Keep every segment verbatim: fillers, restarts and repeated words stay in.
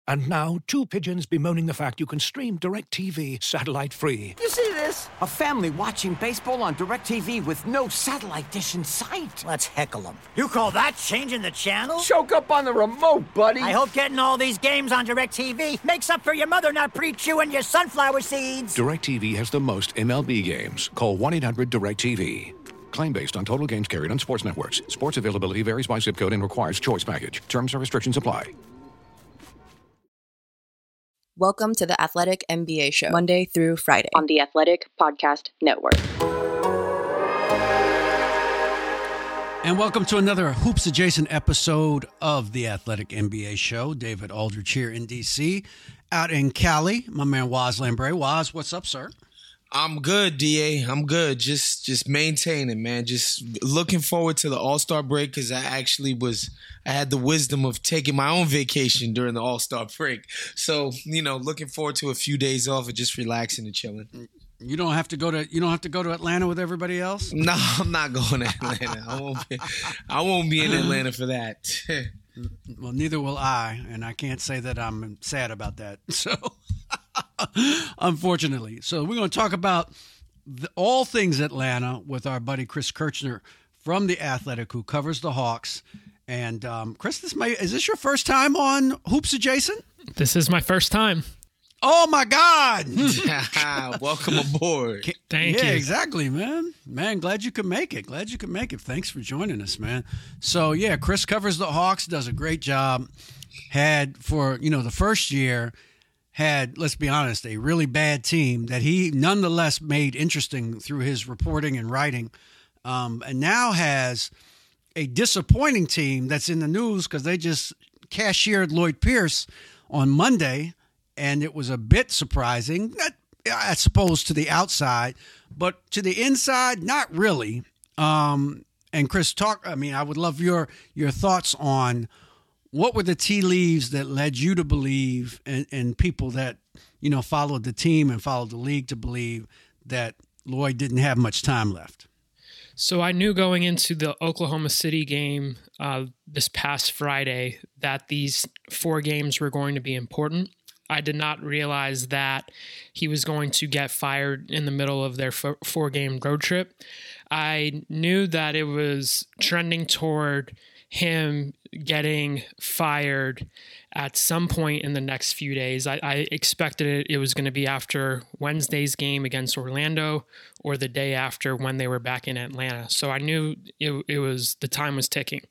And now, two pigeons bemoaning the fact you can stream DirecTV satellite-free. You see this? A family watching baseball on DirecTV with no satellite dish in sight. Let's heckle them. You call that changing the channel? Choke up on the remote, buddy. I hope getting all these games on DirecTV makes up for your mother not pre-chewing your sunflower seeds. DirecTV has the most M L B games. Call one eight hundred direct T V. Claim based on total games carried on sports networks. Sports availability varies by zip code and requires choice package. Terms and restrictions apply. Welcome to the Athletic N B A Show, Monday through Friday on the Athletic Podcast Network. And welcome to another Hoops Adjacent episode of the Athletic N B A Show. David Aldridge here in D C. Out in Cali, my man Waz Lambre. Waz, what's up, sir? I'm good, D A. I'm good. Just just maintaining, man. Just looking forward to the All-Star break because I actually was – I had the wisdom of taking my own vacation during the All-Star break. So, you know, looking forward to a few days off and just relaxing and chilling. You don't have to go to you don't have to go to Atlanta with everybody else? No, I'm not going to Atlanta. I won't be, I won't be in Atlanta for that. Well, neither will I, and I can't say that I'm sad about that. So – unfortunately. So we're going to talk about the, all things Atlanta with our buddy Chris Kirchner from The Athletic, who covers the Hawks. And um, Chris, this may, is this your first time on Hoops Adjacent? This is my first time. Oh, my God. Welcome aboard. Thank yeah, you. Yeah, exactly, man. Man, glad you could make it. Glad you could make it. Thanks for joining us, man. So, yeah, Chris covers the Hawks, does a great job. Had for, you know, the first year – had, let's be honest, a really bad team that he nonetheless made interesting through his reporting and writing, um, and now has a disappointing team that's in the news because they just cashiered Lloyd Pierce on Monday, and it was a bit surprising, not, I suppose, to the outside, but to the inside, not really. Um, and Chris, talk. I mean, I would love your your thoughts on what were the tea leaves that led you to believe, and, and people that, you know, followed the team and followed the league to believe that Lloyd didn't have much time left? So I knew going into the Oklahoma City game uh, this past Friday that these four games were going to be important. I did not realize that he was going to get fired in the middle of their four-game road trip. I knew that it was trending toward him getting fired at some point in the next few days. I, I expected it, it was going to be after Wednesday's game against Orlando or the day after when they were back in Atlanta. So I knew it, it was the time was ticking.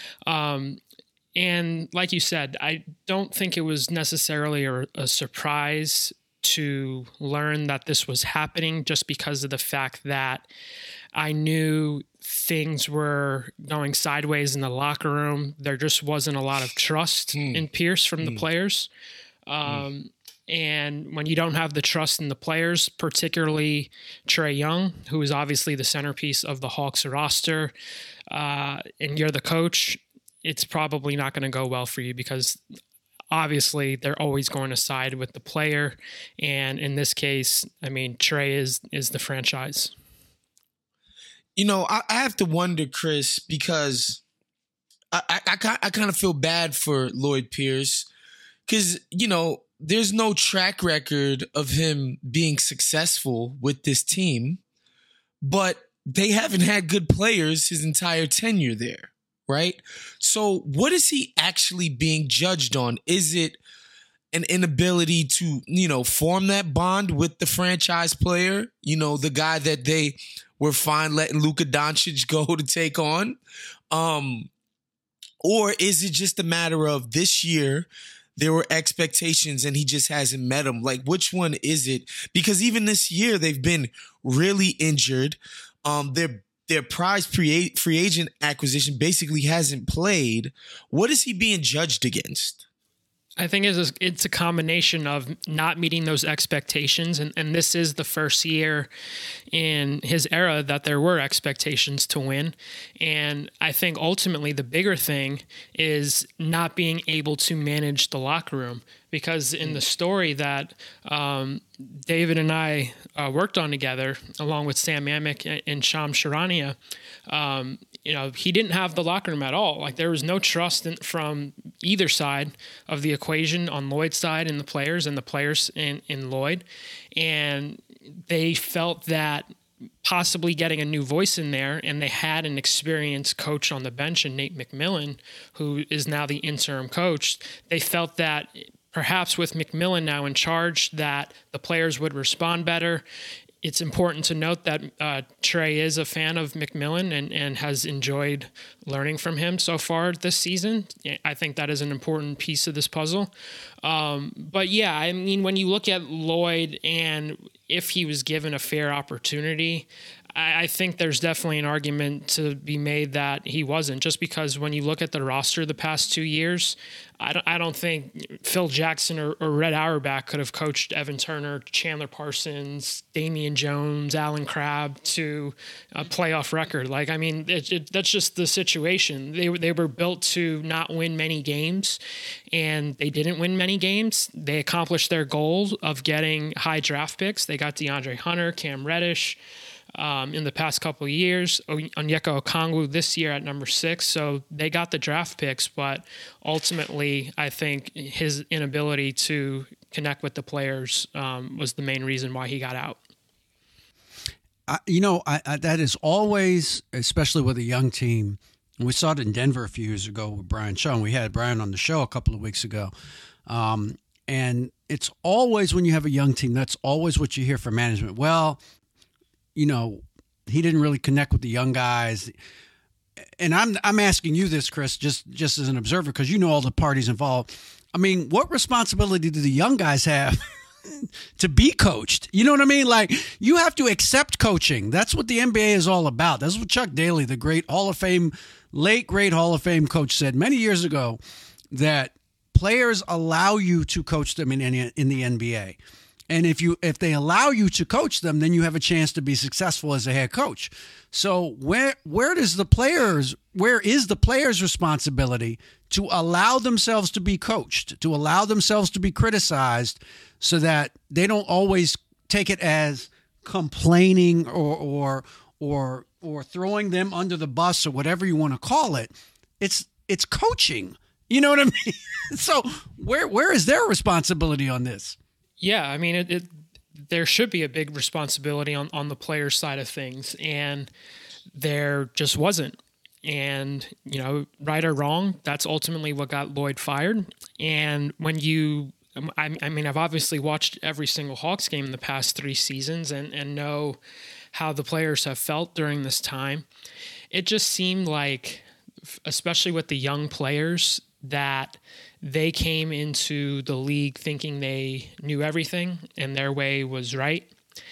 Um, and like you said, I don't think it was necessarily a, a surprise to learn that this was happening just because of the fact that I knew things were going sideways in the locker room. There just wasn't a lot of trust mm. in Pierce from mm. the players. Um, mm. And when you don't have the trust in the players, particularly Trae Young, who is obviously the centerpiece of the Hawks roster, uh, and you're the coach, it's probably not going to go well for you because obviously they're always going to side with the player. And in this case, I mean, Trae is, is the franchise. You know, I, I have to wonder, Chris, because I, I, I, I kind of feel bad for Lloyd Pierce because, you know, there's no track record of him being successful with this team, but they haven't had good players his entire tenure there, right? So what is he actually being judged on? Is it an inability to, you know, form that bond with the franchise player, you know, the guy that they were fine letting Luka Doncic go to take on? Um, or is it just a matter of this year there were expectations and he just hasn't met them? Like, which one is it? Because even this year they've been really injured. Um, their their prize free agent acquisition basically hasn't played. What is he being judged against? I think it's a, it's a combination of not meeting those expectations, and, and this is the first year in his era that there were expectations to win. And I think ultimately the bigger thing is not being able to manage the locker room, because in the story that um, David and I uh, worked on together, along with Sam Amick and Shams Charania, um, you know, he didn't have the locker room at all. Like, there was no trust in, from either side of the equation equation on Lloyd's side and the players and the players in, in Lloyd. And they felt that possibly getting a new voice in there, and they had an experienced coach on the bench in Nate McMillan, who is now the interim coach. They felt that perhaps with McMillan now in charge, that the players would respond better. It's important to note that uh, Trey is a fan of McMillan and, and has enjoyed learning from him so far this season. I think that is an important piece of this puzzle. Um, but yeah, I mean, when you look at Lloyd and if he was given a fair opportunity, I, I think there's definitely an argument to be made that he wasn't, just because when you look at the roster the past two years, I don't, I don't think Phil Jackson or, or Red Auerbach could have coached Evan Turner, Chandler Parsons, Damian Jones, Alan Crabb to a playoff record. Like, I mean, it, it, that's just the situation. They, they were built to not win many games, and they didn't win many games. They accomplished their goal of getting high draft picks. They got DeAndre Hunter, Cam Reddish, Um, in the past couple of years, Onyeka Okongwu this year at number six. So they got the draft picks, but ultimately, I think his inability to connect with the players um, was the main reason why he got out. I, you know, I, I, that is always, especially with a young team. We saw it in Denver a few years ago with Brian Shaw, and we had Brian on the show a couple of weeks ago. Um, and it's always when you have a young team, that's always what you hear from management. Well, you know, he didn't really connect with the young guys. And I'm I'm asking you this, Chris, just, just as an observer, because you know all the parties involved. I mean, what responsibility do the young guys have to be coached? You know what I mean? Like, you have to accept coaching. That's what the N B A is all about. That's what Chuck Daly, the great Hall of Fame, late great Hall of Fame coach, said many years ago, that players allow you to coach them in any, in the N B A. And if you if they allow you to coach them, then you have a chance to be successful as a head coach. So where where does the players where is the players' responsibility to allow themselves to be coached, to allow themselves to be criticized, so that they don't always take it as complaining or or or or throwing them under the bus or whatever you want to call it? It's it's coaching. You know what I mean? So where where is their responsibility on this? Yeah, I mean, it, it, there should be a big responsibility on, on the player side of things, and there just wasn't. And, you know, right or wrong, that's ultimately what got Lloyd fired. And when you, I, I mean, I've obviously watched every single Hawks game in the past three seasons and, and know how the players have felt during this time. It just seemed like, especially with the young players, that they came into the league thinking they knew everything and their way was right.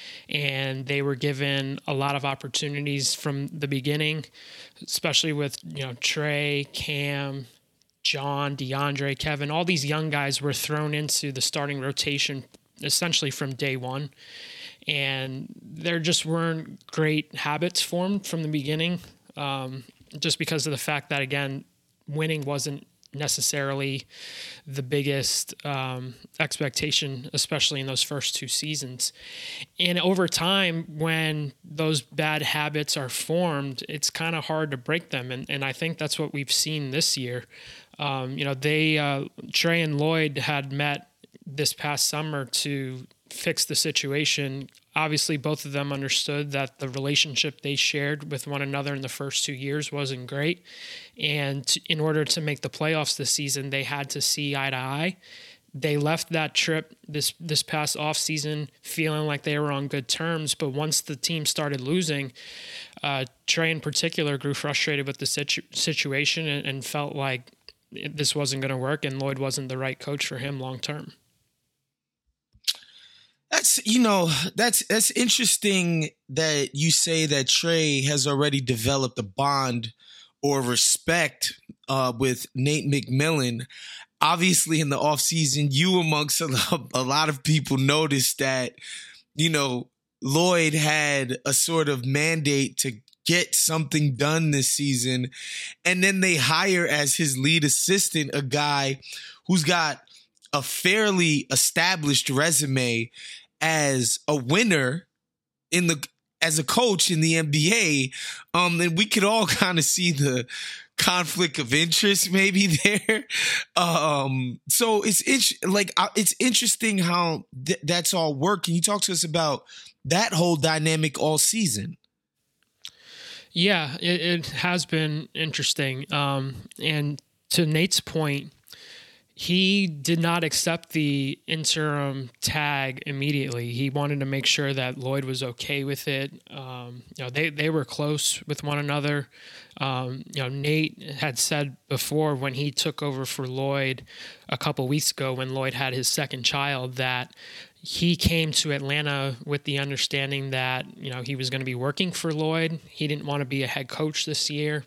And they were given a lot of opportunities from the beginning, especially with, you know, Trey, Cam, John, DeAndre, Kevin. All these young guys were thrown into the starting rotation essentially from day one. And there just weren't great habits formed from the beginning, um, just because of the fact that, again, winning wasn't necessarily the biggest um, expectation, especially in those first two seasons. And over time, when those bad habits are formed, it's kind of hard to break them. And, and I think that's what we've seen this year. Um, you know, they, uh, Trey and Lloyd had met this past summer to fix the situation. Obviously, both of them understood that the relationship they shared with one another in the first two years wasn't great. And in order to make the playoffs this season, they had to see eye to eye. They left that trip this this past offseason feeling like they were on good terms. But once the team started losing, uh, Trey in particular grew frustrated with the situ- situation and, and felt like this wasn't going to work and Lloyd wasn't the right coach for him long term. That's, you know, that's that's interesting that you say that Trey has already developed a bond or respect uh, with Nate McMillan. Obviously, in the offseason, you amongst a, a lot of people noticed that, you know, Lloyd had a sort of mandate to get something done this season. And then they hire as his lead assistant a guy who's got a fairly established resume as a winner in the as a coach in the N B A. Um, and we could all kind of see the conflict of interest maybe there. Um, so it's it's like uh, it's interesting how th- that's all worked. Can you talk to us about that whole dynamic all season? Yeah, it, it has been interesting. Um, and to Nate's point, he did not accept the interim tag immediately. He wanted to make sure that Lloyd was okay with it. Um, you know, they, they were close with one another. Um, you know, Nate had said before when he took over for Lloyd a couple weeks ago when Lloyd had his second child that he came to Atlanta with the understanding that, you know, he was going to be working for Lloyd. He didn't want to be a head coach this year.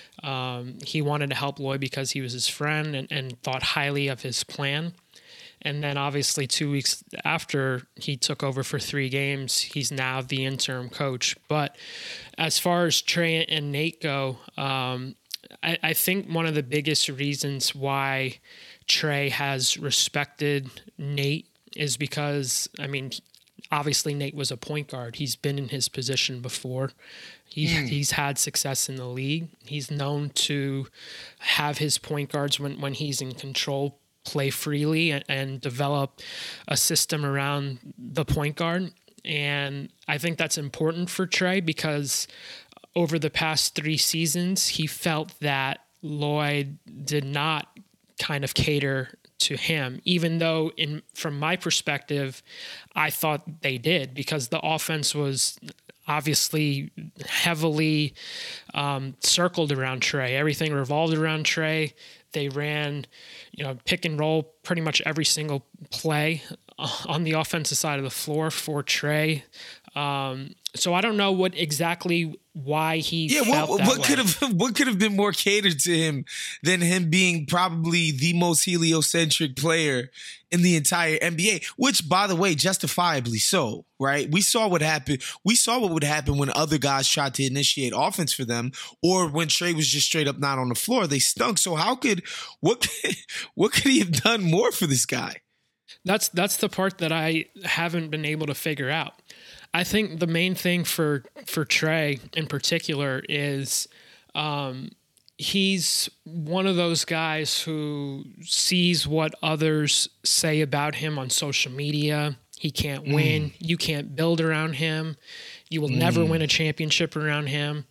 Um, he wanted to help Lloyd because he was his friend and, and thought highly of his plan. And then obviously two weeks after he took over for three games, he's now the interim coach. But as far as Trey and Nate go, um, I, I think one of the biggest reasons why Trey has respected Nate is because, I mean, obviously Nate was a point guard. He's been in his position before. He's, mm. he's had success in the league. He's known to have his point guards when, when he's in control play freely and, and develop a system around the point guard. And I think that's important for Trey because over the past three seasons, he felt that Lloyd did not kind of cater to him, even though in from my perspective, I thought they did because the offense was obviously heavily um, circled around Trey. Everything revolved around Trey. They ran, you know, pick and roll pretty much every single play on the offensive side of the floor for Trey. Um, so I don't know what exactly why he yeah. Felt What, that what way. could have what could have been more catered to him than him being probably the most heliocentric player in the entire N B A? Which, by the way, justifiably so. Right? We saw what happened. We saw what would happen when other guys tried to initiate offense for them, or when Trey was just straight up not on the floor. They stunk. So how could what what could he have done more for this guy? That's that's the part that I haven't been able to figure out. I think the main thing for for Trey in particular is um, he's one of those guys who sees what others say about him on social media. He can't mm. win. You can't build around him. You will mm. never win a championship around him.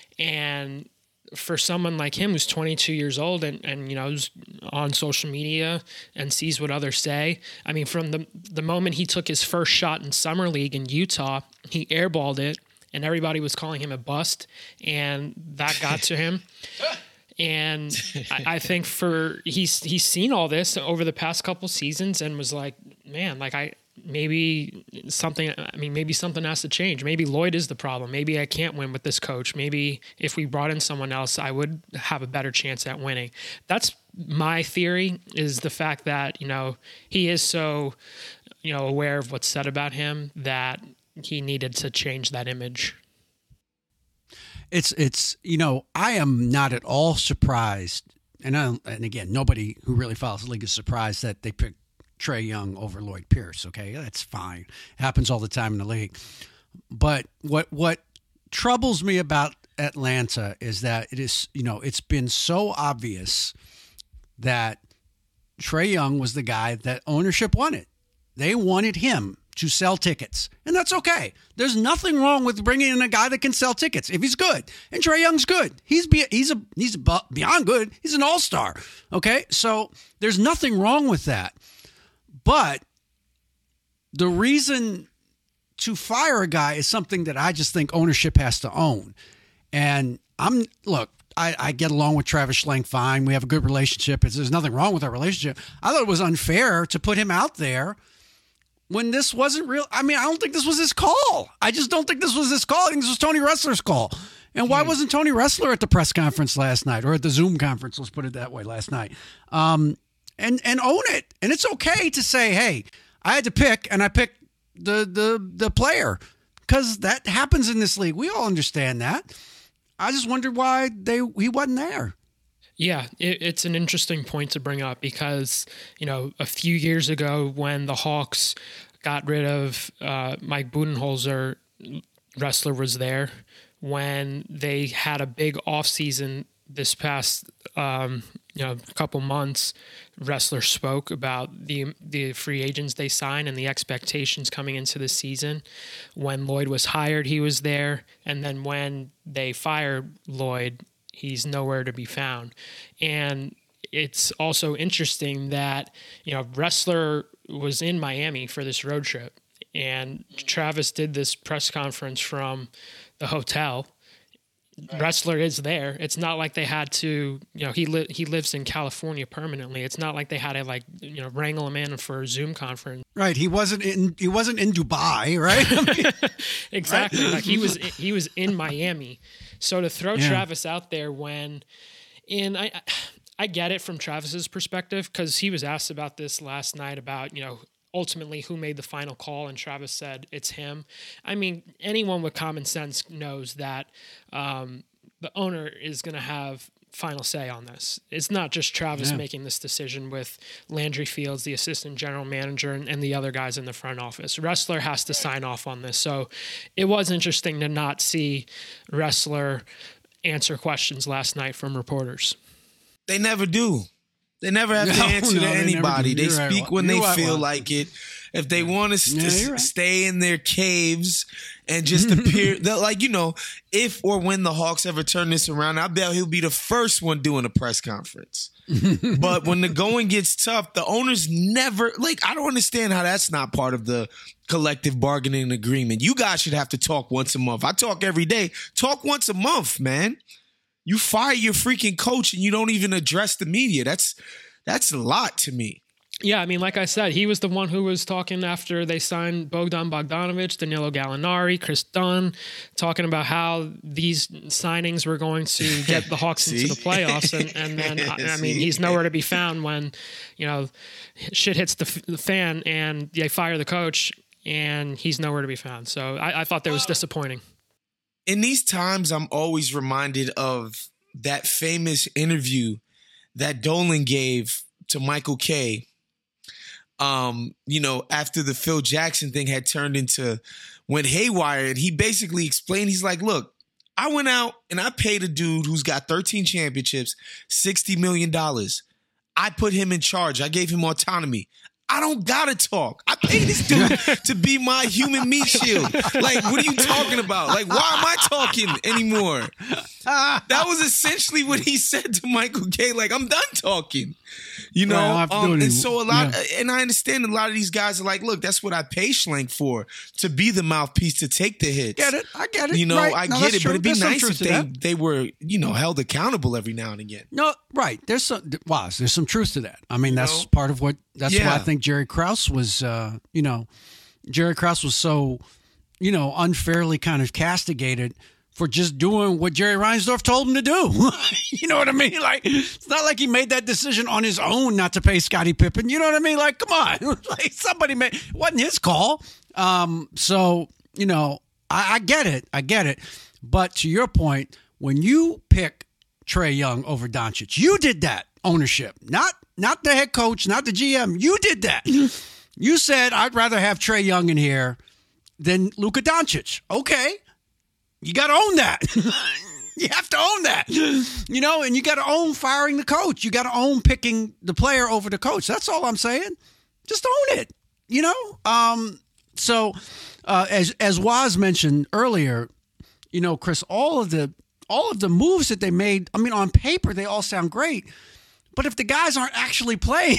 And for someone like him who's twenty-two years old and, and you know, is on social media and sees what others say. I mean, from the the moment he took his first shot in Summer League in Utah, he airballed it and everybody was calling him a bust and that got to him. And I, I think for he's he's seen all this over the past couple seasons and was like, man, like I maybe something, I mean, maybe something has to change. Maybe Lloyd is the problem. Maybe I can't win with this coach. Maybe if we brought in someone else, I would have a better chance at winning. That's my theory, is the fact that, you know, he is so, you know, aware of what's said about him that he needed to change that image. It's, it's, you know, I am not at all surprised. And I, and again, nobody who really follows the league is surprised that they picked Trey Young over Lloyd Pierce. Okay, that's fine. It happens all the time in the league. But what what troubles me about Atlanta is that it is, you know, it's been so obvious that Trey Young was the guy that ownership wanted. They wanted him to sell tickets, and that's okay. There's nothing wrong with bringing in a guy that can sell tickets if he's good. And Trey Young's good. He's be, he's a he's beyond good. He's an all-star. Okay, so there's nothing wrong with that. But the reason to fire a guy is something that I just think ownership has to own. And I'm, look, I, I get along with Travis Schlenk fine. We have a good relationship. It's, there's nothing wrong with our relationship. I thought it was unfair to put him out there when this wasn't real. I mean, I don't think this was his call. I just don't think this was his call. I think this was Tony Ressler's call. And why wasn't Tony Ressler at the press conference last night, or at the Zoom conference, let's put it that way, last night? Um, And and own it. And it's okay to say, hey, I had to pick, and I picked the the the player, because that happens in this league. We all understand that. I just wondered why they he wasn't there. Yeah, it, it's an interesting point to bring up because, you know, a few years ago when the Hawks got rid of uh, Mike Budenholzer, Ressler was there. When they had a big offseason this past um, you know couple months, Ressler spoke about the the free agents they signed and the expectations coming into the season. When Lloyd was hired, he was there, and then when they fired Lloyd, he's nowhere to be found. And it's also interesting that, you know, Ressler was in Miami for this road trip, and Travis did this press conference from the hotel. Right. Ressler is there. It's not like they had to, you know, he li- he lives in California permanently. It's not like they had to, like, you know, wrangle him in for a Zoom conference. Right. He wasn't in. He wasn't in Dubai, right? I mean, exactly. Right? Like he was. He was in Miami. So to throw yeah. Travis out there when, and I, I get it from Travis's perspective, because he was asked about this last night about, you know, ultimately who made the final call, and Travis said it's him. I mean, anyone with common sense knows that um, the owner is going to have final say on this. It's not just Travis yeah. making this decision with Landry Fields, the assistant general manager, and, and the other guys in the front office. Ressler has to sign off on this. So it was interesting to not see Ressler answer questions last night from reporters. They never do. They never have to No, answer no, to they anybody. never do. They You're speak right. when You're they right, feel Juan. like it. If they want to st- Yeah, you're right. stay in their caves and just appear, they'll, like, you know, if or when the Hawks ever turn this around, I bet he'll be the first one doing a press conference. But when the going gets tough, the owners never, like, I don't understand how that's not part of the collective bargaining agreement. You guys should have to talk once a month. I talk every day. Talk once a month, man. You fire your freaking coach and you don't even address the media. That's that's a lot to me. Yeah, I mean, like I said, he was the one who was talking after they signed Bogdan Bogdanovic, Danilo Gallinari, Chris Dunn, talking about how these signings were going to get the Hawks into the playoffs. And, and then, I, I mean, he's nowhere to be found when, you know, shit hits the, f- the fan and they fire the coach and he's nowhere to be found. So I, I thought that was disappointing. In these times, I'm always reminded of that famous interview that Dolan gave to Michael Kay, um, you know, after the Phil Jackson thing had turned into, went haywire. And he basically explained, he's like, look, I went out and I paid a dude who's got thirteen championships, sixty million dollars. I put him in charge. I gave him autonomy. I don't gotta talk. I paid this dude to be my human meat shield. Like, what are you talking about? Like, why am I talking anymore? That was essentially what he said to Michael Kay. Like, I'm done talking. You know, well, um, and any, so a lot, yeah. and I understand a lot of these guys are like, look, that's what I pay Schlenk for, to be the mouthpiece, to take the hits. Get it? I get it. You know, right. I no, get it, true. but it'd be There's some nice truth if to they, that. they were, you know, held accountable every now and again. No, right. There's some, wow, there's some truth to that. I mean, You that's know? part of what, that's Yeah. why I think Jerry Krause was, uh, you know, Jerry Krause was so, you know, unfairly kind of castigated for just doing what Jerry Reinsdorf told him to do. You know what I mean? Like, it's not like he made that decision on his own not to pay Scottie Pippen. You know what I mean? Like, come on. Like, somebody made, it wasn't his call. Um, so, you know, I, I get it. I get it. But to your point, when you pick Trae Young over Doncic, you did that, ownership. Not, not the head coach, not the G M. You did that. You said, I'd rather have Trae Young in here than Luka Doncic. Okay. You got to own that. You have to own that, you know, and you got to own firing the coach. You got to own picking the player over the coach. That's all I'm saying. Just own it, you know? Um, so uh, as, as Waz mentioned earlier, you know, Chris, all of the, all of the moves that they made, I mean, on paper, they all sound great, but if the guys aren't actually playing,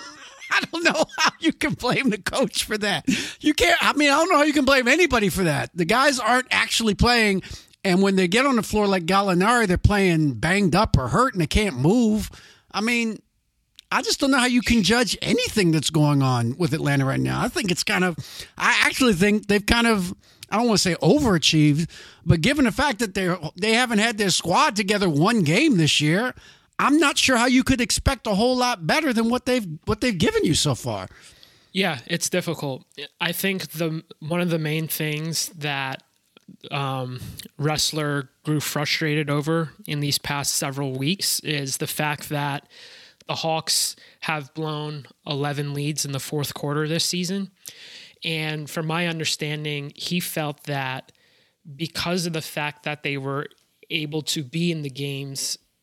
I don't know how you can blame the coach for that. You can't, I mean, I don't know how you can blame anybody for that. The guys aren't actually playing, and when they get on the floor like Gallinari, they're playing banged up or hurt and they can't move. I mean, I just don't know how you can judge anything that's going on with Atlanta right now. I think it's kind of, I actually think they've kind of, I don't want to say overachieved, but given the fact that they're, they haven't had their squad together one game this year, I'm not sure how you could expect a whole lot better than what they've what they've given you so far. Yeah, it's difficult. I think the one of the main things that um, Ressler grew frustrated over in these past several weeks is the fact that the Hawks have blown eleven leads in the fourth quarter this season. And from my understanding, he felt that because of the fact that they were able to be in the games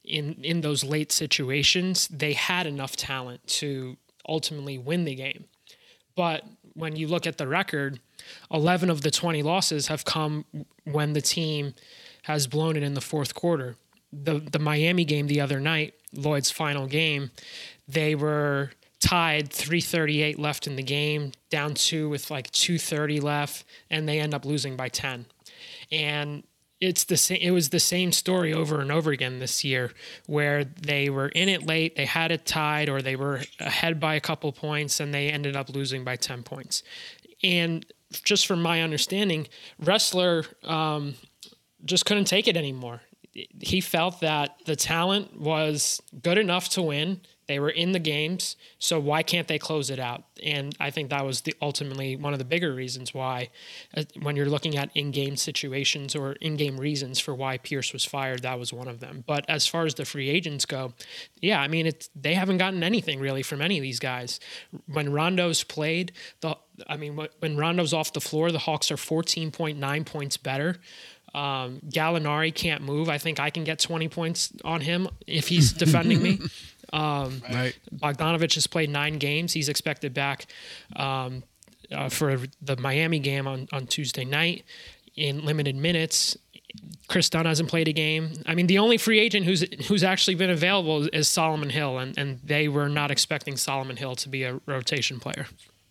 in in those late situations, they had enough talent to ultimately win the game. But when you look at the record, eleven of the twenty losses have come when the team has blown it in the fourth quarter. The the Miami game the other night, Lloyd's final game, they were tied, three thirty-eight left in the game, down two with like two thirty left, and they end up losing by ten. And it's the same. It was the same story over and over again this year, where they were in it late, they had it tied, or they were ahead by a couple points, and they ended up losing by ten points. And just from my understanding, Ressler um, just couldn't take it anymore. He felt that the talent was good enough to win. They were in the games, so why can't they close it out? And I think that was the ultimately one of the bigger reasons why, uh, when you're looking at in-game situations or in-game reasons for why Pierce was fired, that was one of them. But as far as the free agents go, yeah, I mean, it's, they haven't gotten anything really from any of these guys. When Rondo's played, the I mean, when Rondo's off the floor, the Hawks are fourteen point nine points better. Um, Gallinari can't move. I think I can get twenty points on him if he's defending me. Um, right. Bogdanovich has played nine games. He's expected back um, uh, for the Miami game on, on Tuesday night in limited minutes. Chris Dunn hasn't played a game. I mean, the only free agent who's who's actually been available is Solomon Hill, and, and they were not expecting Solomon Hill to be a rotation player.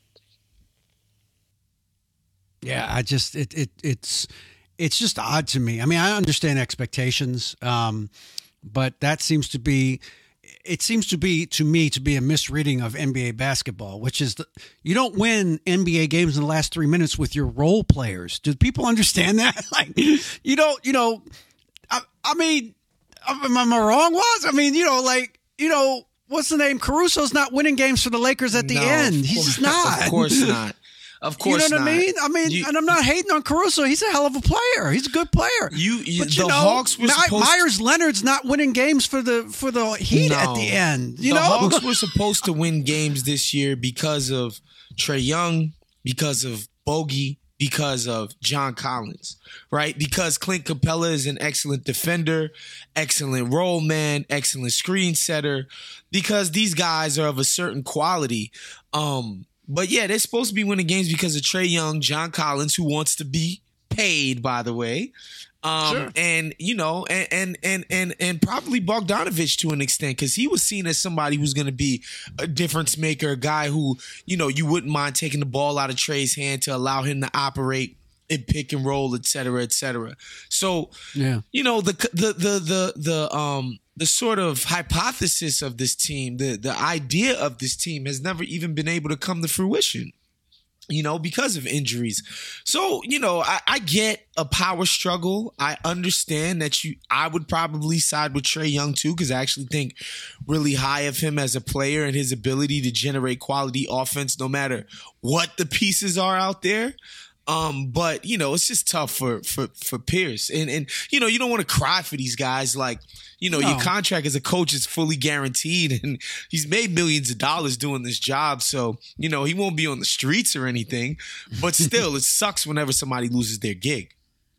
Yeah, I just it it it's it's just odd to me. I mean, I understand expectations, um, but that seems to be. It seems to be, to me, to be a misreading of N B A basketball, which is the, you don't win N B A games in the last three minutes with your role players. Do people understand that? Like, you don't, you know, I, I mean, am I wrong, Was? I mean, you know, like, you know, what's the name? Caruso's not winning games for the Lakers at the No, end. of He's course- just not. Of course not. Of course You know what not. I mean? I mean, You- and I'm not hating on Caruso. He's a hell of a player. He's a good player. You, you But the you know, Hawks were My- supposed Myers Leonard's not winning games for the for the Heat at the end. You the know, Hawks were supposed to win games this year because of Trae Young, because of Bogey, because of John Collins, right? Because Clint Capella is an excellent defender, excellent role man, excellent screen setter, because these guys are of a certain quality. Um, but yeah, they're supposed to be winning games because of Trae Young, John Collins, who wants to be paid, by the way. Um, Sure. and you know, and, and, and, and, and probably Bogdanovich to an extent, because he was seen as somebody who's going to be a difference maker, a guy who, you know, you wouldn't mind taking the ball out of Trae's hand to allow him to operate in pick and roll, et cetera, et cetera. So, Yeah. you know, the, the, the, the, the, um, the sort of hypothesis of this team, the, the idea of this team has never even been able to come to fruition, you know, because of injuries. So, you know, I, I get a power struggle. I understand that you, I would probably side with Trae Young too, because I actually think really high of him as a player and his ability to generate quality offense no matter what the pieces are out there. Um, but you know, it's just tough for, for, for Pierce. And, and, you know, you don't want to cry for these guys. Like, you know, No. your contract as a coach is fully guaranteed and he's made millions of dollars doing this job. So, you know, he won't be on the streets or anything, but still it sucks whenever somebody loses their gig.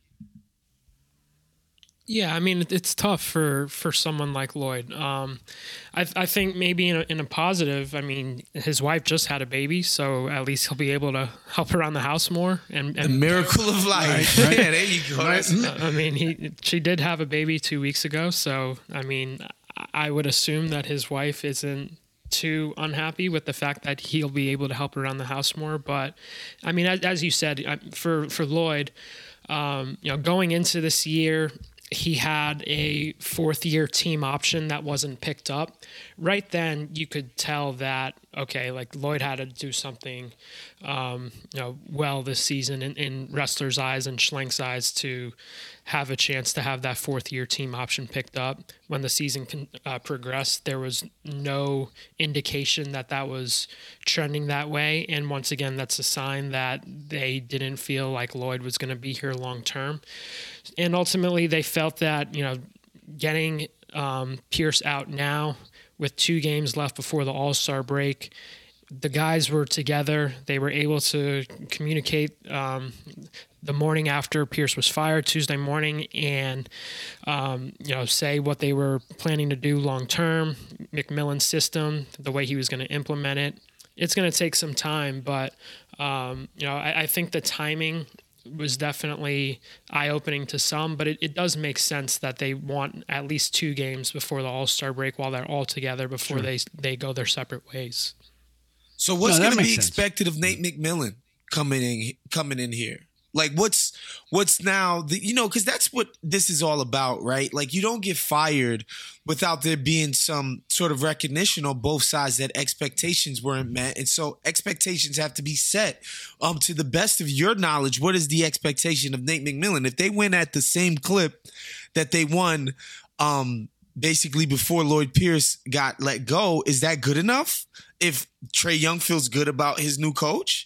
Yeah, I mean, it's tough for, for someone like Lloyd. Um, I I think maybe in a, in a positive, I mean, his wife just had a baby, so at least he'll be able to help around the house more. And, and The miracle of life. Right, right. Yeah, there you go. That's- I mean, he she did have a baby two weeks ago, so I mean, I would assume that his wife isn't too unhappy with the fact that he'll be able to help around the house more. But I mean, as, as you said, I- for for Lloyd, um, you know, going into this year, he had a fourth year team option that wasn't picked up. Right then, you could tell that, okay, like Lloyd had to do something, um, you know, well this season in, in Ressler's eyes and Schlenk's eyes to have a chance to have that fourth year team option picked up. When the season con- uh, progressed, there was no indication that that was trending that way. And once again, that's a sign that they didn't feel like Lloyd was going to be here long term. And ultimately, they felt that, you know, getting um, Pierce out now with two games left before the All-Star break the guys were together. They were able to communicate um, the morning after Pierce was fired, Tuesday morning, and um, you know, say what they were planning to do long term, McMillan's system, the way he was going to implement it. It's going to take some time, but um, you know, I, I think the timing was definitely eye-opening to some, but it, it does make sense that they want at least two games before the All-Star break while they're all together before sure. they they go their separate ways. So what's no, going to be sense. expected of Nate McMillan coming in coming in here? Like what's what's now the, you know, because that's what this is all about, right? Like you don't get fired without there being some sort of recognition on both sides that expectations weren't met, and so expectations have to be set. Um, to the best of your knowledge, what is the expectation of Nate McMillan? If they win at the same clip that they won, um, basically before Lloyd Pierce got let go, is that good enough? If Trae Young feels good about his new coach?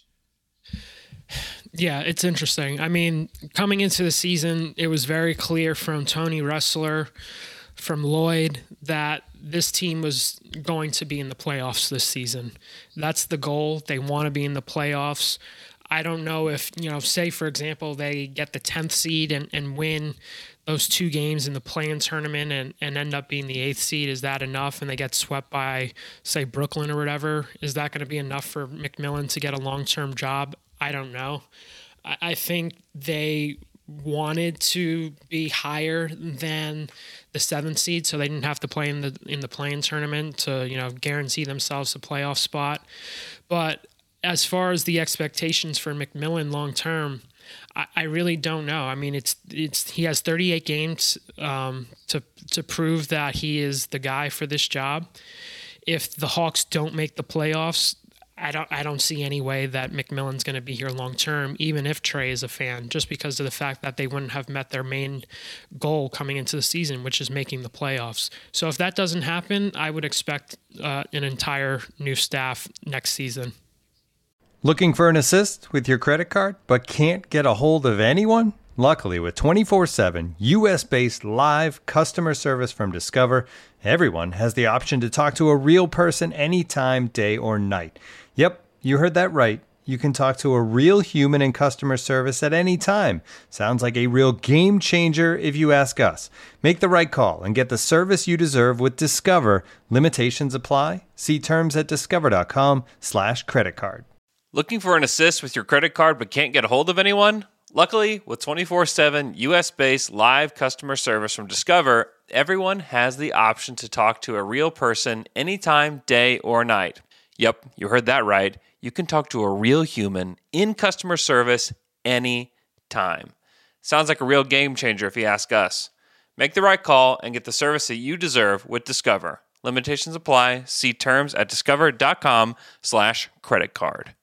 Yeah, it's interesting. I mean, coming into the season, it was very clear from Tony Ressler, from Lloyd, that this team was going to be in the playoffs this season. That's the goal. They want to be in the playoffs. I don't know if, you know, say, for example, they get the tenth seed and, and win those two games in the play-in tournament and, and end up being the eighth seed. Is that enough? And they get swept by, say, Brooklyn or whatever. Is that going to be enough for McMillan to get a long-term job? I don't know. I think they wanted to be higher than the seventh seed, so they didn't have to play in the in the play-in tournament to, you know, guarantee themselves a playoff spot. But as far as the expectations for McMillan long term, I, I really don't know. I mean, it's it's he has thirty-eight games um, to to prove that he is the guy for this job. If the Hawks don't make the playoffs, I don't I don't see any way that McMillan's going to be here long term, even if Trae is a fan, just because of the fact that they wouldn't have met their main goal coming into the season, which is making the playoffs. So if that doesn't happen, I would expect uh, an entire new staff next season. Looking for an assist with your credit card, but can't get a hold of anyone? Luckily, with twenty-four seven U S-based live customer service from Discover, everyone has the option to talk to a real person anytime, day or night. Yep, you heard that right. You can talk to a real human in customer service at any time. Sounds like a real game changer if you ask us. Make the right call and get the service you deserve with Discover. Limitations apply. See terms at discover.com slash credit card. Looking for an assist with your credit card but can't get a hold of anyone? Luckily, with twenty-four seven U S-based live customer service from Discover, everyone has the option to talk to a real person anytime, day or night. Yep, you heard that right. You can talk to a real human in customer service any time. Sounds like a real game changer if you ask us. Make the right call and get the service that you deserve with Discover. Limitations apply. See terms at discover.com slash credit card.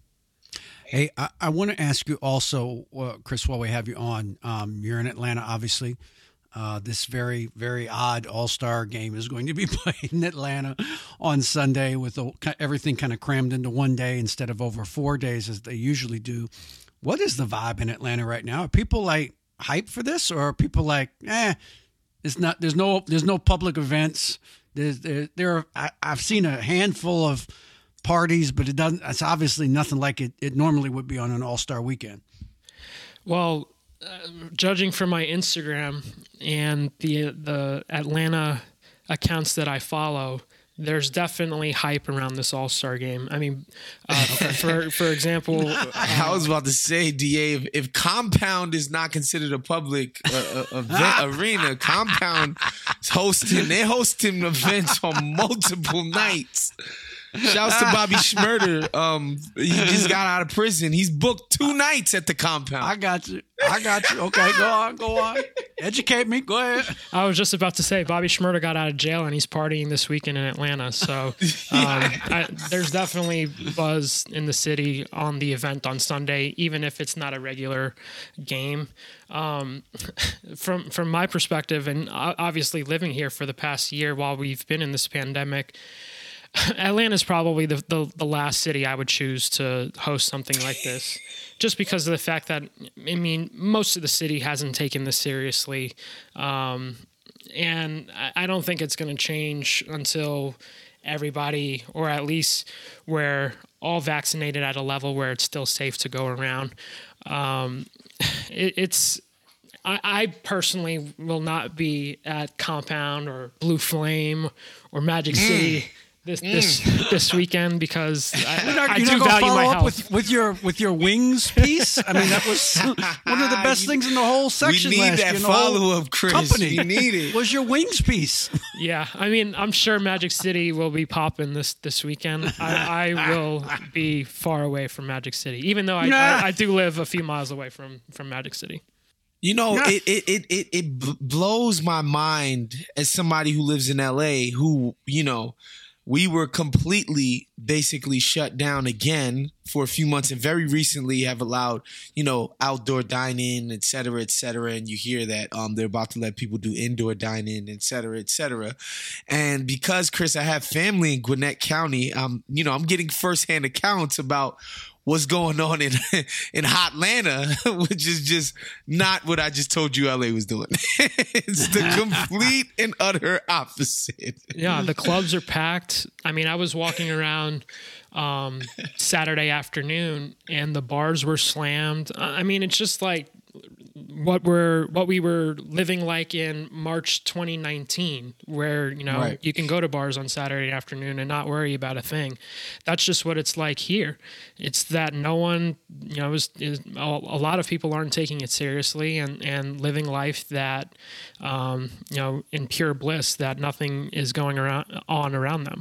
Hey, I, I want to ask you also, uh, Chris, while we have you on, um, you're in Atlanta, obviously. Uh, this very, very odd all-star game is going to be played in Atlanta on Sunday with a, everything kind of crammed into one day instead of over four days as they usually do. What is the vibe in Atlanta right now? Are people like hyped for this, or are people like, eh, it's not? There's no, there's no public events. There's, there, there are, I, I've seen a handful of parties, but it doesn't. It's obviously nothing like it, it normally would be on an all-star weekend. Well, uh, judging from my Instagram and the the Atlanta accounts that I follow, there's definitely hype around this all-star game. I mean, uh, for for example, uh, I was about to say, D A, if, if Compound is not considered a public uh, uh, event arena, Compound is hosting. They're hosting events on multiple nights. Shouts to Bobby Schmurder. Um, he just got out of prison. He's booked two nights at the Compound. I got you. I got you. Okay, go on, go on. Educate me. Go ahead. I was just about to say, Bobby Schmurder got out of jail and he's partying this weekend in Atlanta. So um, I, there's definitely buzz in the city on the event on Sunday, even if it's not a regular game. Um, from from my perspective, and obviously living here for the past year while we've been in this pandemic, Atlanta's probably the, the the last city I would choose to host something like this, just because of the fact that, I mean, most of the city hasn't taken this seriously, um, and I don't think it's going to change until everybody, or at least we're all vaccinated at a level where it's still safe to go around. Um, it, it's I, I personally will not be at Compound or Blue Flame or Magic mm. City this mm. this this weekend because I, you're not, I you're do not value follow my up health. with, with your with your wings piece. I mean, that was one of the best you, things in the whole section. We need last that year, follow up, Chris. Company we need it. Was your wings piece? Yeah, I mean, I'm sure Magic City will be popping this this weekend. I, I will be far away from Magic City, even though I, nah. I, I do live a few miles away from from Magic City. You know, it, it it it it blows my mind as somebody who lives in L A, who, you know, we were completely basically shut down again for a few months and very recently have allowed, you know, outdoor dining, et cetera, et cetera. And you hear that um, they're about to let people do indoor dining, et cetera, et cetera. And because, Chris, I have family in Gwinnett County, um, you know, I'm getting firsthand accounts about what's going on in in Hotlanta, which is just not what I just told you L A was doing. It's the complete and utter opposite. Yeah, the clubs are packed. I mean, I was walking around um, Saturday afternoon and the bars were slammed. I mean, it's just like what we're what we were living like in March twenty nineteen, where, you know, right. you can go to bars on Saturday afternoon and not worry about a thing. That's just what it's like here. It's that no one, you know, is, is a lot of people aren't taking it seriously and, and living life that, um, you know, in pure bliss, that nothing is going around on around them.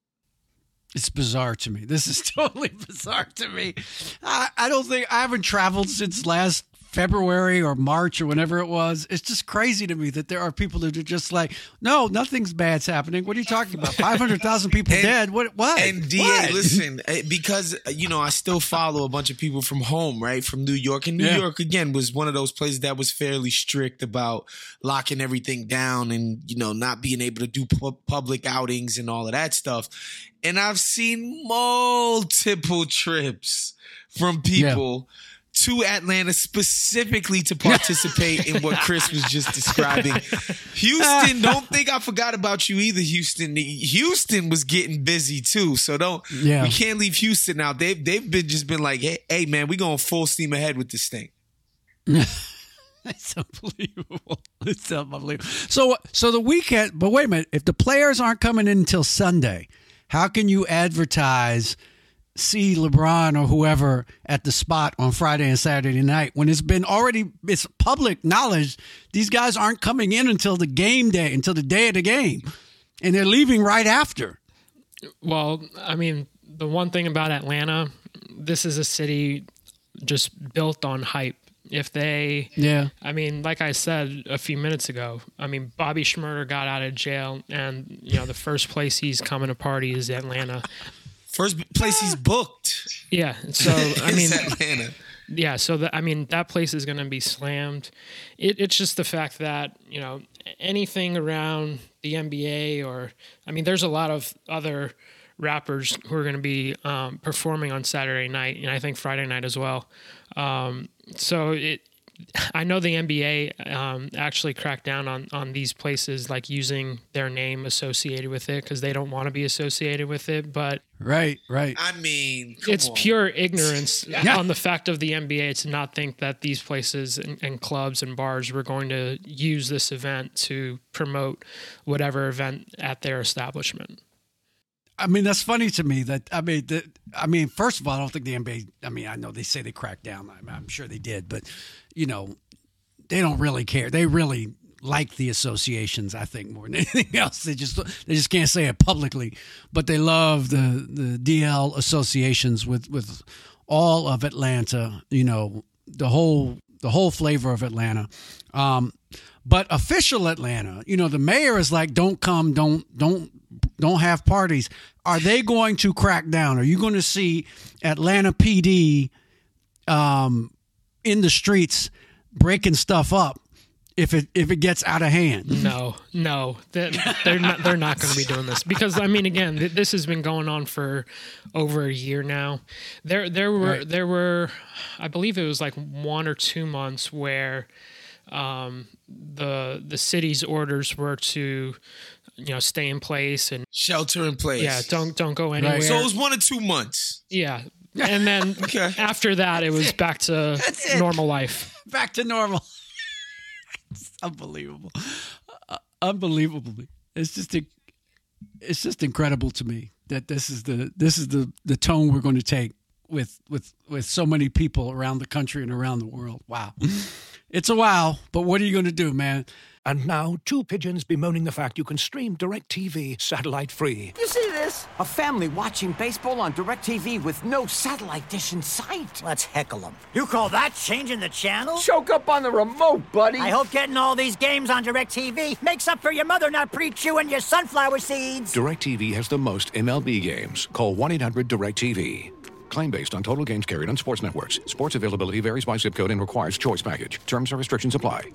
It's bizarre to me. This is totally bizarre to me. I, I don't think I haven't traveled since last February or March or whenever it was. It's just crazy to me that there are people that are just like, no, nothing's bad's happening. What are you talking about? five hundred thousand people and, dead. What? What? And D A, what? listen, because, you know, I still follow a bunch of people from home, right? From New York. And New yeah. York, again, was one of those places that was fairly strict about locking everything down and, you know, not being able to do pu- public outings and all of that stuff. And I've seen multiple trips from people yeah. to Atlanta specifically to participate in what Chris was just describing. Houston, don't think I forgot about you either, Houston. Houston was getting busy too, so don't yeah. we can't leave Houston out. They've they've been just been like, hey, hey man, we going full steam ahead with this thing. It's unbelievable. It's unbelievable. So so the weekend, but wait a minute, if the players aren't coming in until Sunday, how can you advertise see LeBron or whoever at the spot on Friday and Saturday night when it's been already, it's public knowledge these guys aren't coming in until the game day, until the day of the game, and they're leaving right after? Well, I mean, the one thing about Atlanta, this is a city just built on hype. If they, yeah, I mean, like I said a few minutes ago, I mean, Bobby Schmurder got out of jail, and, you know, the first place he's coming to party is Atlanta. First place he's booked. Yeah. So, I mean, Atlanta. Yeah. So, the, I mean, that place is going to be slammed. It, it's just the fact that, you know, anything around the N B A or, I mean, there's a lot of other rappers who are going to be um, performing on Saturday night, and I think Friday night as well. Um, so it, I know the N B A um, actually cracked down on, on these places, like using their name associated with it because they don't want to be associated with it. But right, right. I mean, it's on. pure ignorance yeah. on the fact of the N B A to not think that these places and, and clubs and bars were going to use this event to promote whatever event at their establishment. I mean, that's funny to me that, I mean, the, I mean, first of all, I don't think the N B A, I mean, I know they say they cracked down. I'm, I'm sure they did, but, you know, they don't really care. They really like the associations, I think, more than anything else. They just, they just can't say it publicly, but they love the, the D L associations with, with all of Atlanta, you know, the whole, the whole flavor of Atlanta. Um, but official Atlanta, you know, the mayor is like, don't come, don't, don't, don't have parties. Are they going to crack down? Are you going to see Atlanta P D um, in the streets breaking stuff up if it if it gets out of hand? No, no, they're, they're not. They're not going to be doing this because I mean, again, this has been going on for over a year now. There, there were right. there were, I believe it was like one or two months where um, the the city's orders were to, you know, stay in place and shelter in place. Yeah, don't don't go anywhere. Right. So it was one or two months. Yeah. And then okay. after that, it was back to normal life. Back to normal. It's unbelievable. Uh, unbelievable. It's just a, it's just incredible to me that this is the this is the, the tone we're going to take with with with so many people around the country and around the world. Wow. It's a wow, but what are you going to do, man? And now, two pigeons bemoaning the fact you can stream DirecTV satellite-free. You see this? A family watching baseball on DirecTV with no satellite dish in sight. Let's heckle them. You call that changing the channel? Choke up on the remote, buddy. I hope getting all these games on DirecTV makes up for your mother not pre-chewing your sunflower seeds. DirecTV has the most M L B games. Call one eight hundred direct T V. Claim based on total games carried on sports networks. Sports availability varies by zip code and requires choice package. Terms and restrictions apply.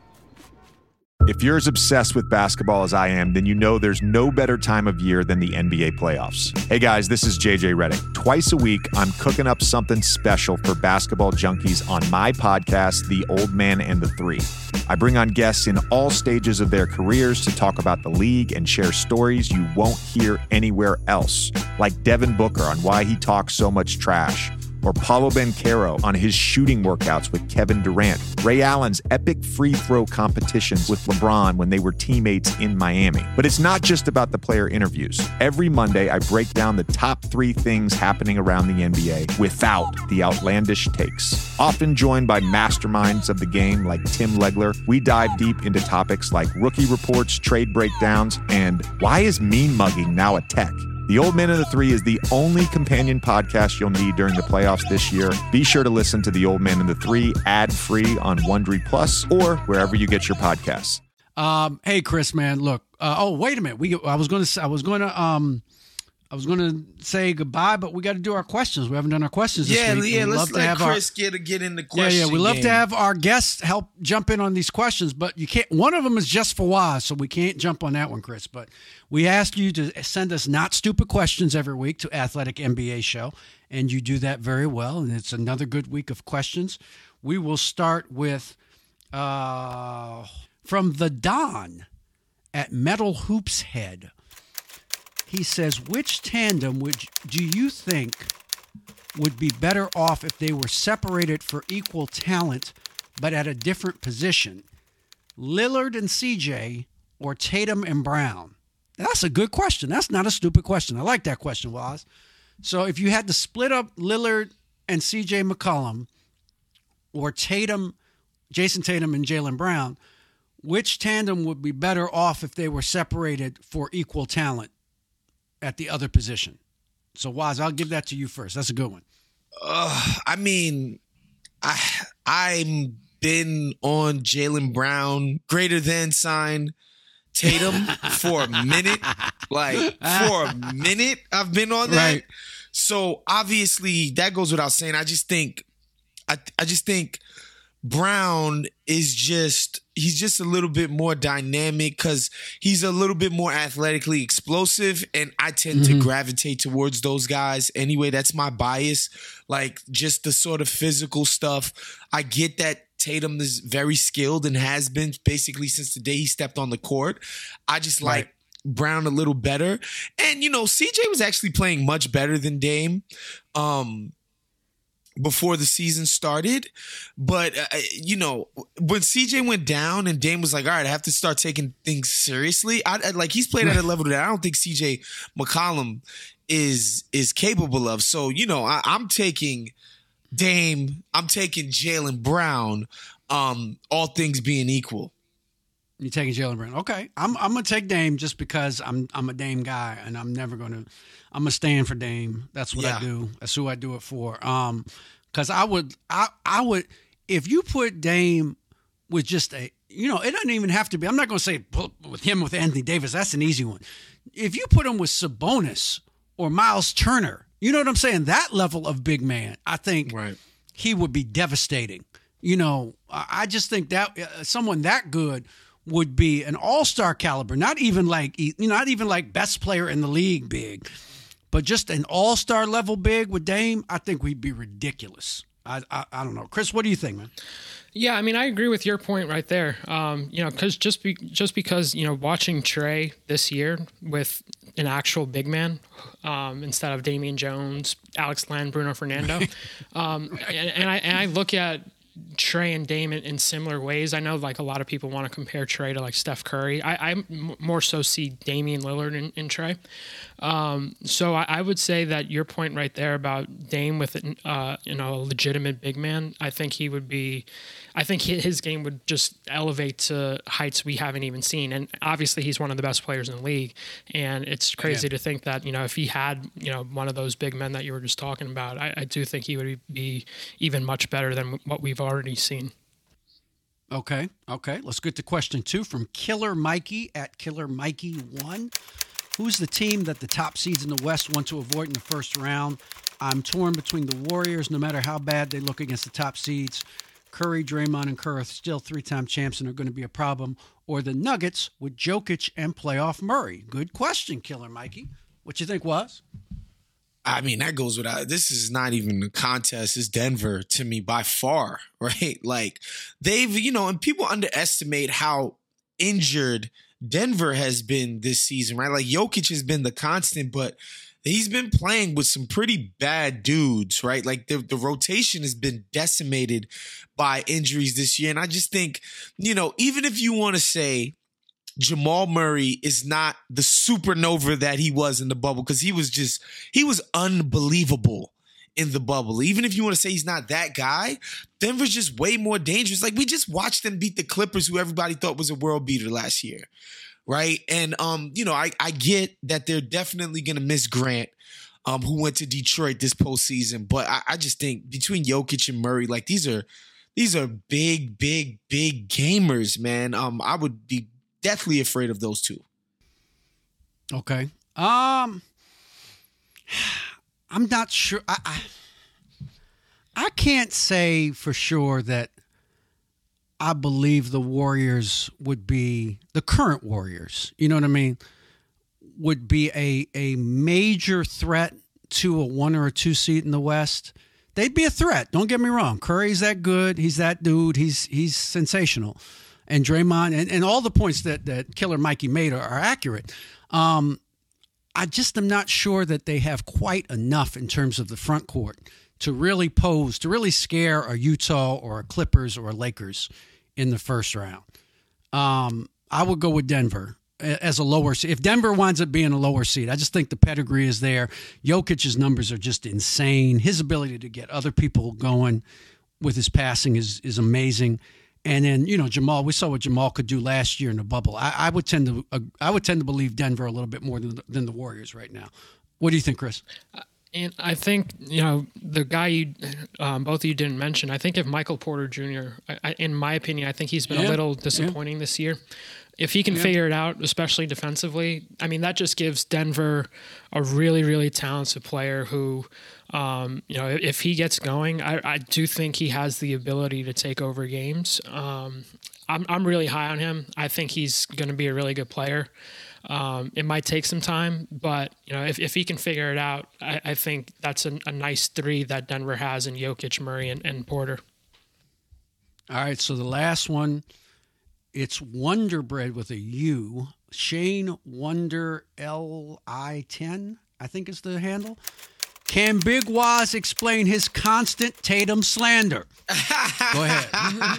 If you're as obsessed with basketball as I am, then you know there's no better time of year than the N B A playoffs. Hey guys, this is J J Redick. Twice a week, I'm cooking up something special for basketball junkies on my podcast, The Old Man and the Three. I bring on guests in all stages of their careers to talk about the league and share stories you won't hear anywhere else, like Devin Booker on why he talks so much trash, or Paolo Banchero on his shooting workouts with Kevin Durant, Ray Allen's epic free throw competitions with LeBron when they were teammates in Miami. But it's not just about the player interviews. Every Monday, I break down the top three things happening around the N B A without the outlandish takes. Often joined by masterminds of the game like Tim Legler, we dive deep into topics like rookie reports, trade breakdowns, and why is mean mugging now a tech? The Old Man and the Three is the only companion podcast you'll need during the playoffs this year. Be sure to listen to The Old Man and the Three ad-free on Wondery Plus or wherever you get your podcasts. Um, hey, Chris, man, look. Uh, oh, wait a minute. We I was going to I was going to um I was going to say goodbye, but we got to do our questions. We haven't done our questions this yeah, week. Yeah, We'd let's love to let have Chris our, get get in the question. Yeah, yeah, we love game. to have our guests help jump in on these questions, but you can't. One of them is just for Waz, so we can't jump on that one, Chris. But we ask you to send us not stupid questions every week to Athletic N B A Show, and you do that very well. And it's another good week of questions. We will start with uh, from the Don at Metal Hoops Head. He says, which tandem would do you think would be better off if they were separated for equal talent but at a different position? Lillard and C J or Tatum and Brown? That's a good question. That's not a stupid question. I like that question, Waz. So if you had to split up Lillard and C J McCollum or Tatum, Jason Tatum and Jaylen Brown, which tandem would be better off if they were separated for equal talent at the other position? So, Waz, I'll give that to you first. That's a good one. Uh, I mean, I I'm been on Jaylen Brown greater than sign Tatum for a minute. Like, for a minute, I've been on that. Right. So, obviously, that goes without saying. I just think, I I just think Brown is just, he's just a little bit more dynamic because he's a little bit more athletically explosive, and I tend mm-hmm. to gravitate towards those guys anyway. That's my bias. Like, just the sort of physical stuff. I get that Tatum is very skilled and has been basically since the day he stepped on the court. I just right. like Brown a little better. And, you know, C J was actually playing much better than Dame. Um, before the season started. But, uh, you know, when C J went down and Dame was like, all right, I have to start taking things seriously. I, I like he's played at a level that I don't think C J McCollum is is capable of. So, you know, I, I'm taking Dame. I'm taking Jaylen Brown, um, all things being equal. You're taking Jaylen Brown. Okay. I'm I'm gonna take Dame just because I'm I'm a Dame guy and I'm never gonna I'm gonna stand for Dame. That's what yeah. I do. That's who I do it for. Um, because I would I I would if you put Dame with just a you know, it doesn't even have to be. I'm not gonna say with him with Anthony Davis, that's an easy one. If you put him with Sabonis or Miles Turner, you know what I'm saying? That level of big man, I think right. he would be devastating. You know, I just think that uh, someone that good would be an all-star caliber, not even like you know, not even like best player in the league big, but just an all-star level big with Dame. I think we'd be ridiculous. I, I I don't know. Chris, what do you think, man? Yeah, I mean, I agree with your point right there. Um, you know, because just be, just because you know, watching Trae this year with an actual big man um, instead of Damian Jones, Alex Len, Bruno Fernando, um, and, and I and I look at Trae and Dame in, in similar ways. I know like a lot of people want to compare Trae to like Steph Curry. I, I m- more so see Damian Lillard in, in Trae. Um, so I, I would say that your point right there about Dame with uh, you know a legitimate big man, I think he would be. I think his game would just elevate to heights we haven't even seen. And obviously he's one of the best players in the league. And it's crazy yeah. to think that, you know, if he had, you know, one of those big men that you were just talking about, I, I do think he would be even much better than what we've already seen. Okay. Okay. Let's get to question two from Killer Mikey at Killer Mikey one. Who's the team that the top seeds in the West want to avoid in the first round? I'm torn between the Warriors, no matter how bad they look against the top seeds. Curry, Draymond, and Kerr are still three-time champs and are going to be a problem. Or the Nuggets with Jokic and playoff Murray. Good question, Killer Mikey. What you think was? I mean, that goes without. This is not even a contest. It's Denver to me by far, right? Like they've, you know, and people underestimate how injured Denver has been this season, right? Like Jokic has been the constant, but he's been playing with some pretty bad dudes, right? Like the, the rotation has been decimated by injuries this year. And I just think, you know, even if you want to say Jamal Murray is not the supernova that he was in the bubble, because he was just, he was unbelievable in the bubble. Even if you want to say he's not that guy, Denver's just way more dangerous. Like we just watched them beat the Clippers, who everybody thought was a world beater last year. Right. And, um, you know, I, I get that they're definitely going to miss Grant, um, who went to Detroit this postseason. But I, I just think between Jokic and Murray, like these are these are big, big, big gamers, man. Um, I would be deathly afraid of those two. OK, um, I'm not sure. I, I, I can't say for sure that I believe the Warriors would be, the current Warriors, you know what I mean, would be a, a major threat to a one or a two seed in the West. They'd be a threat. Don't get me wrong. Curry's that good. He's that dude. He's he's sensational. And Draymond, and, and all the points that, that Killer Mikey made are, are accurate. Um, I just am not sure that they have quite enough in terms of the front court to really pose, to really scare a Utah or a Clippers or a Lakers in the first round. Um, I would go with Denver as a lower seed. If Denver winds up being a lower seed, I just think the pedigree is there. Jokic's numbers are just insane. His ability to get other people going with his passing is is amazing. And then, you know, Jamal, we saw what Jamal could do last year in the bubble. I, I would tend to uh, I would tend to believe Denver a little bit more than the, than the Warriors right now. What do you think, Chris? Uh, And I think, you know, the guy you, um, both of you didn't mention, I think if Michael Porter Junior, I, I, in my opinion, I think he's been yeah. a little disappointing yeah. this year. If he can yeah. figure it out, especially defensively, I mean, that just gives Denver a really, really talented player who, um, you know, if he gets going, I, I do think he has the ability to take over games. Um, I'm, I'm really high on him. I think he's going to be a really good player. Um, it might take some time, but you know, if, if he can figure it out, I, I think that's a, a nice three that Denver has in Jokic, Murray, and, and Porter. All right, so the last one, it's Wonder Bread with a U. Shane Wonder L I ten, I think is the handle. Can Big Waz explain his constant Tatum slander? Go ahead.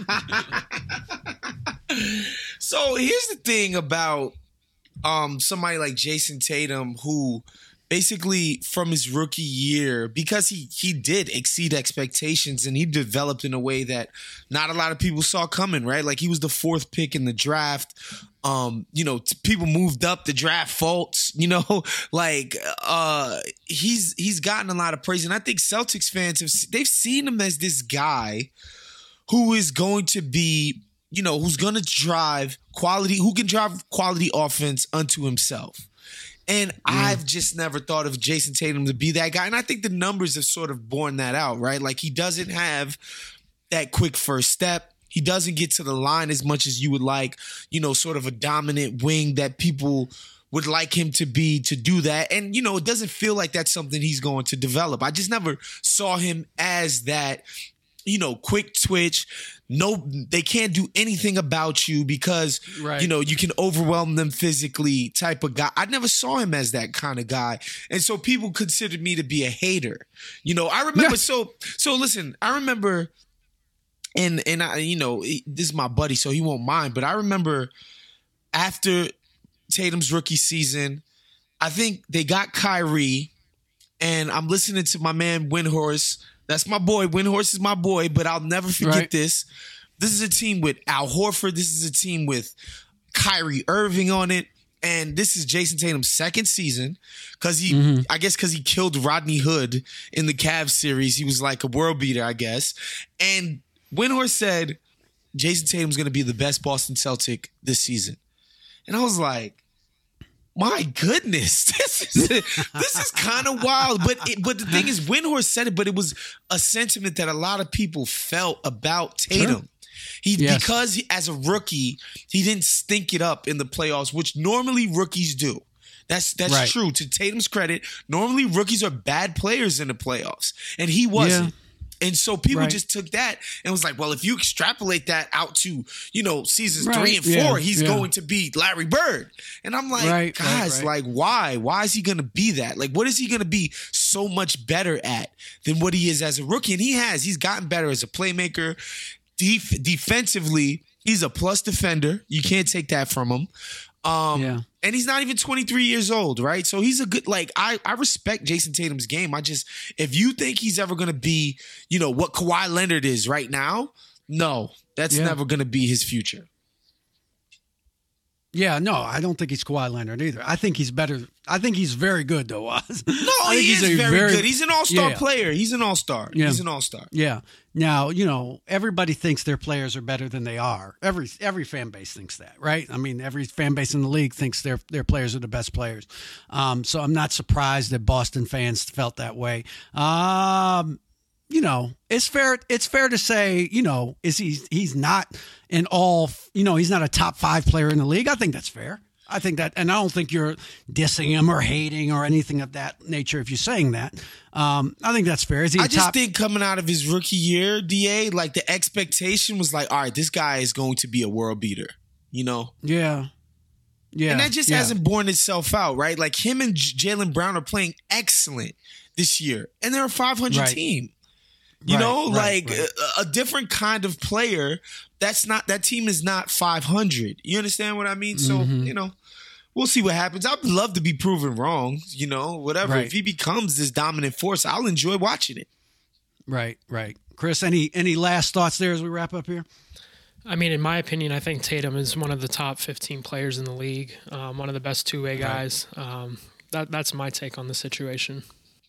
So here's the thing about Um, somebody like Jason Tatum, who basically from his rookie year, because he he did exceed expectations and he developed in a way that not a lot of people saw coming, right? Like he was the fourth pick in the draft. Um, you know, t- people moved up the draft faults, you know, like uh, he's he's gotten a lot of praise. And I think Celtics fans, have they've seen him as this guy who is going to be, you know, who's going to drive quality, who can drive quality offense unto himself. And mm. I've just never thought of Jason Tatum to be that guy. And I think the numbers have sort of borne that out, right? Like he doesn't have that quick first step. He doesn't get to the line as much as you would like, you know, sort of a dominant wing that people would like him to be to do that. And, you know, it doesn't feel like that's something he's going to develop. I just never saw him as that you know, quick twitch. No, they can't do anything about you because, right. you know, you can overwhelm them physically type of guy. I never saw him as that kind of guy. And so people considered me to be a hater. You know, I remember, yeah. so, so listen, I remember, and, and I, you know, this is my buddy, so he won't mind, but I remember after Tatum's rookie season, I think they got Kyrie, and I'm listening to my man Windhorst. That's my boy. Windhorst is my boy, but I'll never forget right. this. This is a team with Al Horford. This is a team with Kyrie Irving on it. And this is Jason Tatum's second season because he, mm-hmm. I guess because he killed Rodney Hood in the Cavs series. He was like a world beater, I guess. And Windhorst said Jason Tatum's going to be the best Boston Celtic this season. And I was like, my goodness, this is this is kind of wild. But it, but the thing is, Windhorst said it, but it was a sentiment that a lot of people felt about Tatum. Sure. He yes. because he, as a rookie, he didn't stink it up in the playoffs, which normally rookies do. That's that's right. true. To Tatum's credit, normally rookies are bad players in the playoffs, and he wasn't. Yeah. And so people right. just took that and was like, well, if you extrapolate that out to, you know, seasons right. three and four, yeah. he's yeah. going to be Larry Bird. And I'm like, right. guys, right. Right. like, why? Why is he going to be that? Like, what is he going to be so much better at than what he is as a rookie? And he has. He's gotten better as a playmaker. Def- defensively, he's a plus defender. You can't take that from him. Um, yeah. And he's not even twenty-three years old, right? So he's a good, like, I, I respect Jason Tatum's game. I just, if you think he's ever going to be, you know, what Kawhi Leonard is right now, no, that's yeah. never going to be his future. Yeah, no, I don't think he's Kawhi Leonard either. I think he's better. I think he's very good, though, Oz. No, I think he he's is very, very good. He's an all-star yeah. player. He's an all-star. Yeah. He's an all-star. Yeah. Now, you know, everybody thinks their players are better than they are. Every every fan base thinks that, right? I mean, every fan base in the league thinks their their players are the best players. Um, so I'm not surprised that Boston fans felt that way. Um, you know, it's fair. It's fair to say, you know, is he he's not an all, you know, he's not a top five player in the league. I think that's fair. I think that, and I don't think you're dissing him or hating or anything of that nature if you're saying that. Um, I think that's fair. Is he I just top- think coming out of his rookie year, D A, like the expectation was like, all right, this guy is going to be a world beater, you know? Yeah. Yeah. And that just yeah. hasn't borne itself out, right? Like him and J- Jaylen Brown are playing excellent this year, and they're a five hundred right. team. You right, know, right, like right. A, a different kind of player. That's not, that team is not five hundred. You understand what I mean? So, mm-hmm. you know, we'll see what happens. I'd love to be proven wrong, you know, whatever. Right. If he becomes this dominant force, I'll enjoy watching it. Right, right. Chris, any any last thoughts there as we wrap up here? I mean, in my opinion, I think Tatum is one of the top fifteen players in the league, um, one of the best two-way guys. Right. Um, that That's my take on the situation.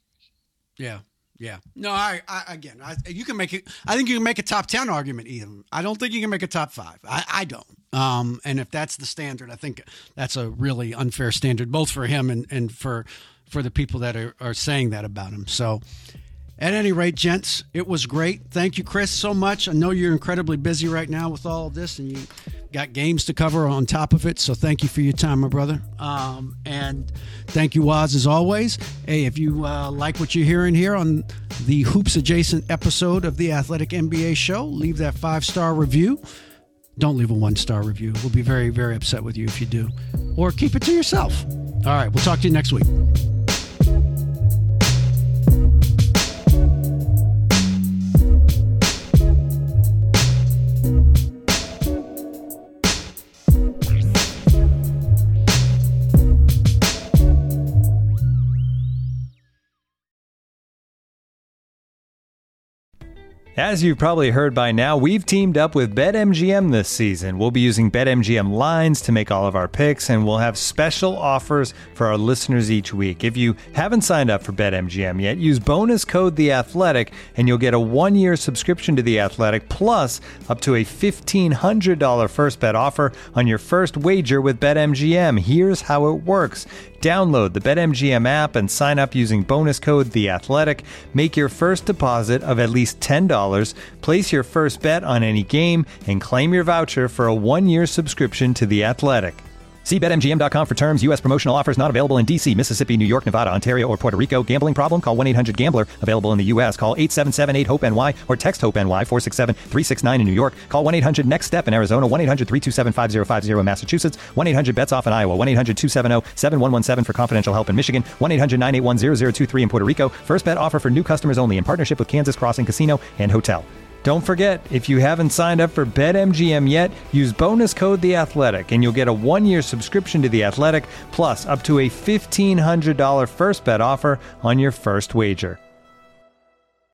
Yeah. Yeah. No, I, I again, I, you can make it. I think you can make a top ten argument even. I don't think you can make a top five. I, I don't. Um, and if that's the standard, I think that's a really unfair standard, both for him and, and for for the people that are, are saying that about him. So at any rate, gents, it was great. Thank you, Chris, so much. I know you're incredibly busy right now with all of this, and you got games to cover on top of it. So thank you for your time, my brother. Um, and thank you, Oz, as always. Hey, if you uh, like what you're hearing here on the Hoops Adjacent episode of the Athletic N B A Show, leave that five-star review. Don't leave a one-star review. We'll be very, very upset with you if you do. Or keep it to yourself. All right, we'll talk to you next week. As you've probably heard by now, we've teamed up with BetMGM this season. We'll be using BetMGM lines to make all of our picks, and we'll have special offers for our listeners each week. If you haven't signed up for BetMGM yet, use bonus code The Athletic, and you'll get a one-year subscription to The Athletic, plus up to a fifteen hundred dollars first bet offer on your first wager with BetMGM. Here's how it works. Download the BetMGM app and sign up using bonus code The Athletic. Make your first deposit of at least ten dollars, place your first bet on any game, and claim your voucher for a one-year subscription to The Athletic. See Bet M G M dot com for terms. U S promotional offers not available in D C, Mississippi, New York, Nevada, Ontario, or Puerto Rico. Gambling problem? Call one eight hundred gambler. Available in the U S. Call eight seven seven eight hope N Y or text HOPE-NY four six seven three six nine in New York. Call one eight hundred next step in Arizona. one eight hundred three two seven five zero five zero in Massachusetts. one eight hundred bets off in Iowa. one eight hundred two seven zero seven one one seven for confidential help in Michigan. one eight hundred nine eight one zero zero two three in Puerto Rico. First bet offer for new customers only in partnership with Kansas Crossing Casino and Hotel. Don't forget, if you haven't signed up for BetMGM yet, use bonus code The Athletic, and you'll get a one-year subscription to The Athletic, plus up to a fifteen hundred dollars first bet offer on your first wager.